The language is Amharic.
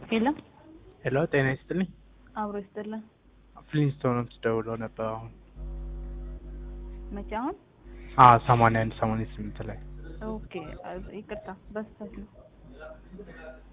ሄሎ ሄሎ ጤና ይስጥልኝ። አብሮ ይስጥልን። ፍሊንስቶንስ ደውለው ነበር አሁን። መቼ አሁን? 81 88 ላይ። ኦኬ ይቅርታ በስተት ነው።